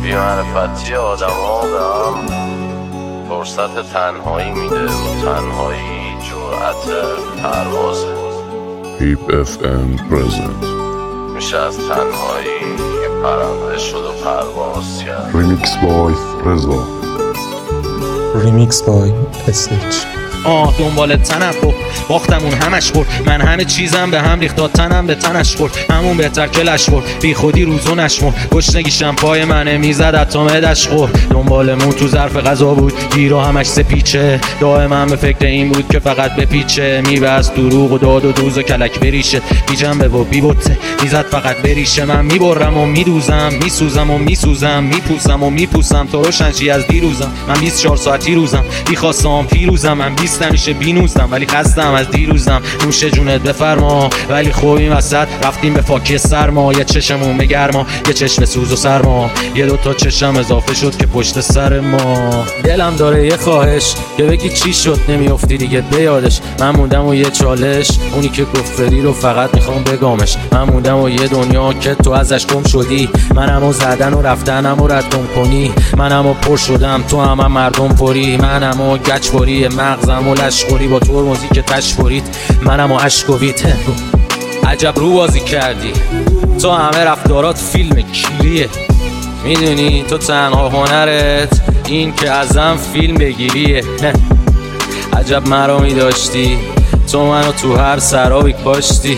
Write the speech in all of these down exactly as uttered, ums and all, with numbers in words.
بی‌معرفتی آدم ها به هم فرصت تنهایی میده و تنهایی جرأت پروازه. هیپ اف ام پرزنت میشه از تنهایی یه پرنده شد و پرواز کرد. ریمیکس بای رضا. ریمیکس بای اسنیچ. آه دنبال تنم خورد باختمون همش خورد، من همه چیزم به هم ریخت تا تنم به تنش خورد، همون بهتر که لش خورد بی خودی روزو نشمرد، گشنگیشم پای منه میزد حتی معدش خورد، دنبالمون تو ظرف غذا بود گیرا همش سپیچه، دائما به فکر این بود که فقط بپیچه، میبست دروغ و داد و دوز و کلک بریشه، بی جنبه و بی بطه میزد فقط بریشه، من میبرم و میدوزم میسوزم و میسوزم میپوسم و میپوسم تو روشنشی از دیروزم، من بیست و چهار ساعتی روزم بی خواستم پیروزم، من بیست همیشه بینوزم ولی خستم از دیروزم، نوش جونت بفرما ولی خوب این وسط رفتیم به فاکی سرما، یه چشمون به گرما یه چشم سوز و سرما، یه دوتا چشم اضافه شد که پشت سر ما، دلم داره یه خواهش که بگی چی شد نمیافتی دیگه بیادش، من موندم و یه چالش اونی که گفت فری رو فقط میخوام بگامش، من موندم و یه دنیا که تو ازش گم شدی، منم و زدن و رفتنم و ردم کنی، منم و پر شدم تو هم, هم مردم پری، منم و گچ پری مغزم و لشخوری با ترمزی که تشورید، منم و عشقویت عجب رو بازی کردی، تو همه رفتارات فیلم کلیه، میدونی تو تنها هنرت این که ازم فیلم بگیریه، عجب مرامی داشتی تو منو تو هر سرابی کاشتی،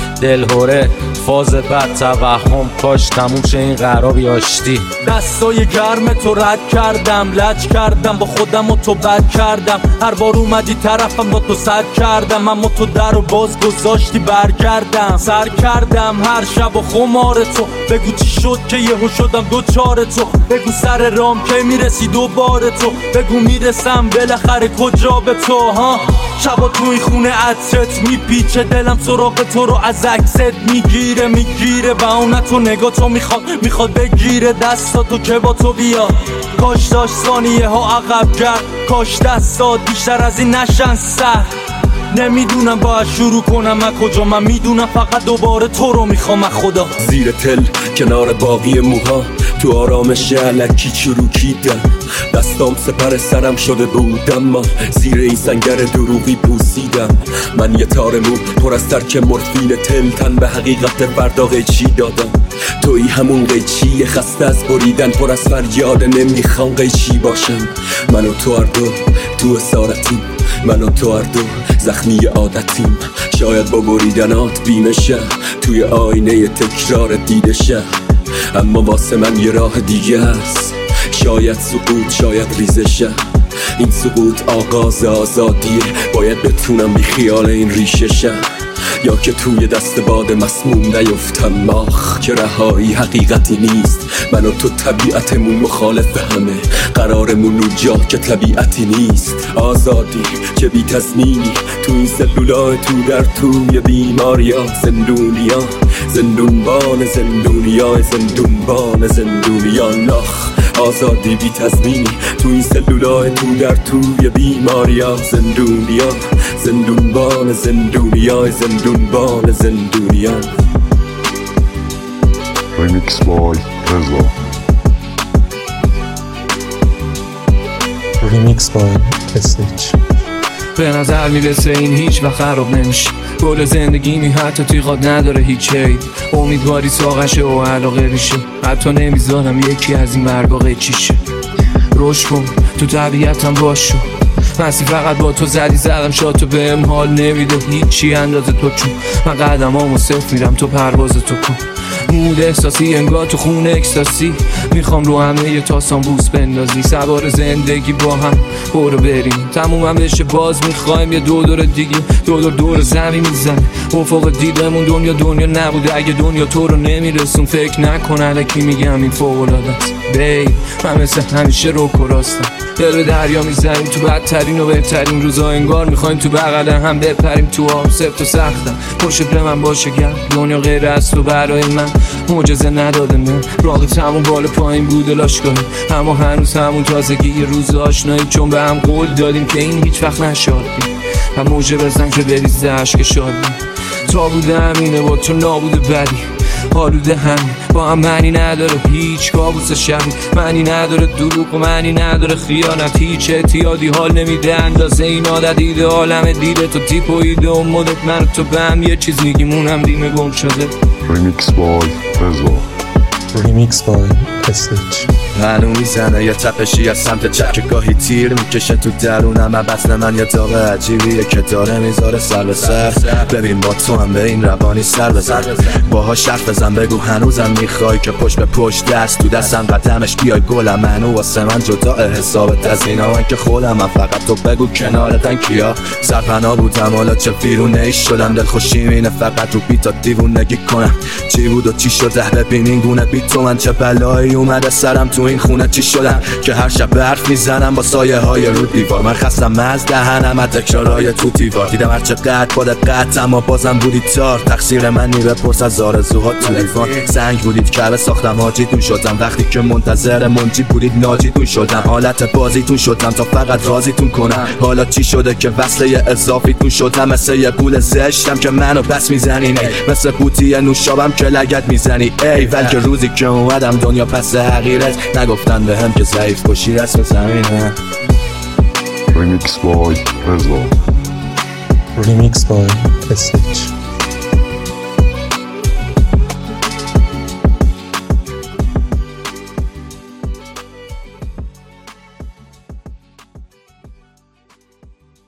دلهوره فاز بد توهم کاش تموم شه این قرابی آشتی، دستای گرم تو رد کردم لج کردم با خودم و تو بد کردم، هر بار اومدی طرفم با تو صد کردم، اما تو در و باز گذاشتی برگردم، سر کردم هر شب و خمار تو، بگو چی شد که یهو شدم دوچار تو، بگو سر رام که میرسی دوباره تو، بگو میرسم بالاخره کجا به تو، ها شبا تو این خونه عطرت میپیچه، دلم سراغ تو رو از عکست میگیره میگیره و اون تو نگاه تو میخواد میخواد بگیره دستاتو که با تو بیاد، کاش داشت ثانیه ها عقب کرد، کاش دستات بیشتر از این نشن سر، نمیدونم باید شروع کنم از کجا، من میدونم فقط دوباره تو رو میخوام خدا، زیر تل کنار باقی موها تو آرامش الکی چروکیدم، دستام سپر سرم شده بودم، من زیر این سنگر دروغی پوسیدم، من یه تار مو پر از ترک مورفین تل، تن به حقیقت فردا قیچی دادم، توی همون قیچی خسته از بریدن پر از فریاد نمیخوام قیچی باشم، من و تو هر دو تو اسارتیم، من و تو هر دو زخمی عادتیم، شاید با بریدنات بیمشه توی آینه تکرار دیده شه، اما واسه من یه راه دیگه هست، شاید سقوط شاید ریزشه، این سقوط آغاز آزادیه، باید بتونم بی خیال این ریشه شه، یا که توی دست باد مسموم نیفتم ماخ که رهایی حقیقتی نیست، من و تو طبیعتمون مخالف همه، قرارمون رو جا که طبیعتی نیست، آزادی چه بی تضمینی تو این سلولای تو در توی بیماریا، زندونیا زندونبان زندونیا زندونبان زندونیا لاخ، آزادی بی تضمینی تو این سلولای تو در توی بیماریا، زندونیا زندونبان زندونیا زندونبان زندونیا. ریمیکس بای رضا. ریمیکس بای اسنیچ. به نظر میرسه این هیچ و خراب نمیشه، گل زندگی می حتی تیغات نداره هیچ هی، امیدواری ساقشه و علاقه ریشه، حتی نمیذارم یکی از این مرگا قیچیشه، روش کن تو طبیعتم باشو، مسی فقط با تو زدی زدم شاد تو بهم حال نمیده هیچی اندازه تو، چون من قدم همو صرف میرم تو پرواز تو کن، مود احساسی انگار تو خون اکستاسی، میخوام رو همه یه تاسان بوس بندازی، سوار زندگی با هم برو بریم، تمومم بشه باز میخوایم یه دو دور دیگه، دو دور دور زمین میزنه، افق دیدمون دنیا دنیا نبوده، اگه دنیا تو رو نمیرسون فکر نکن الکی میگم این فوق العاده است، بی من مثل همیشه رو کراستم، دل به دریا میزنیم تو بدترین و بهترین روزا، انگار میخوایم تو بغل هم بپریم تو آب، سفت و سختم پشت به من باشه گرم، دنیا غیر است و برای من معجزه نداده، من راقت همون بالا پایین بود لاشگاهی، اما هنوز همون تازگی یه روز آشنایی، چون به هم قول دادیم که این هیچ وقت نشادیم و موجه بزن که بریزه عشق شادی، تا بوده همینه با تو نابوده بدی، آلوده همین با هم معنی نداره هیچ کابوس شبی، معنی نداره دروغ و معنی نداره خیانت، هیچ اعتیادی حال نمیده اندازه این عادت ایده عالم دیده تو تیپ و ایده و مدت من تو به هم یه چیز میگیم اونم دیم گم شده. Remix by رضا. Remix by اسنیچ. هنو میزنه یه تپشی از سمت چپ که گاهی تیر میکشه تو درونم، بسن من یه داغ عجیبیه که داره میذاره سر به سر. ببین با تو هم به این روانی سر بزن، باها شرف بزن بگو هنوزم میخوای که پشت به پشت دست تو دستم قدمش بیای گلم منو واسه من جدا حسابت از اینا من که خودم من فقط تو بگو کنارتن کیا سرپنا بودم حالا چه ویرونه ای شدم، دل خوشیم اینه فقط رو بیتا دیوونگی کنم چی بود و چی شده. ببین این گونه بی تو من چه بلایی اومده سرم تو این خونه چی شدم که هر شب برف میزنم با سایه های رو دیوار. من خستم از دهنم از تکرارای تو دیوار، دیدم هر چقدر با دقت اما بازم بودی تار. تقصیر من نیره پرس از آرزوها تو لیوان، سنگ بودید که ساختم حاجیتون شدم وقتی که منتظر منجی بودید ناجیتون شدم. حالت بازیتون شدم تا فقط راضیتون کنم، حالا چی شده که وصله اضافیتون شدم. مثل یه گول زشتم که منو پس میزنین، مثل بوتی نوشابم که لگت میزنی ای ول که روزی که اومدم دنیا پس حقیرت نگفتن به هم که ضعیف باشی رسم زمینه. Remix by رضا. Remix by اسنیچ.